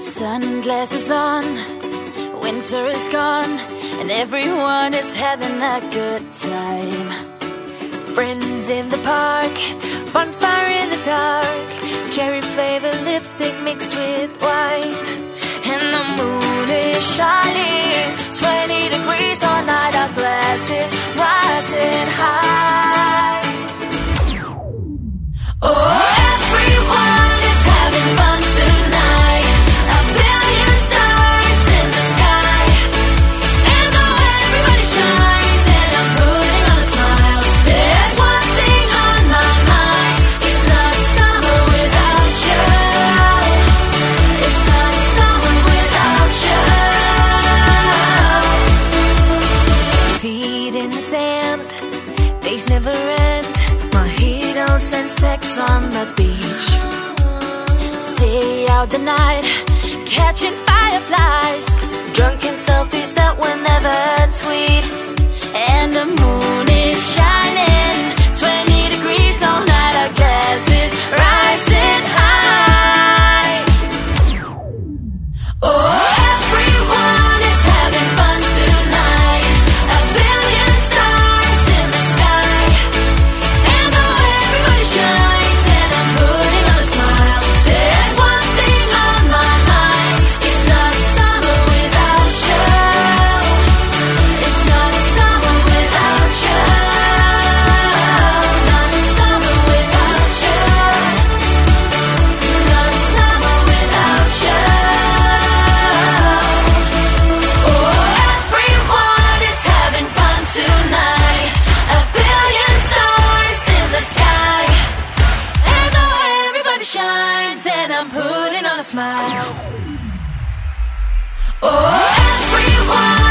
Sunglasses on, winter is gone, and everyone is having a good time. Friends in the park, bonfire in the dark, cherry flavored lipstick mixed with wine. And the moon is shining, 20 degrees all night, our glasses rising high. Oh, everyone is having fun tonight, a billion stars in the sky. And though everybody shines and I'm putting on a smile, there's one thing on my mind. It's not summer without you. It's not summer without you. Feet in the sand, days never end. Mojitos and sex on the beach. Stay out the night, catching fireflies, drunken selfies that were never sweet. And the moon is shining, 20 degrees all night, our glasses rising high. Oh, everyone is having fun tonight, a billion stars in the sky. And though everybody shines and I'm putting on a smile, there's one thing on my mind. It's not summer without you. It's not summer without you. Not summer without you. Not summer without you. Oh, everyone is having fun tonight, a billion stars in the sky. And though everybody shines and I'm putting on a smile. Oh, everyone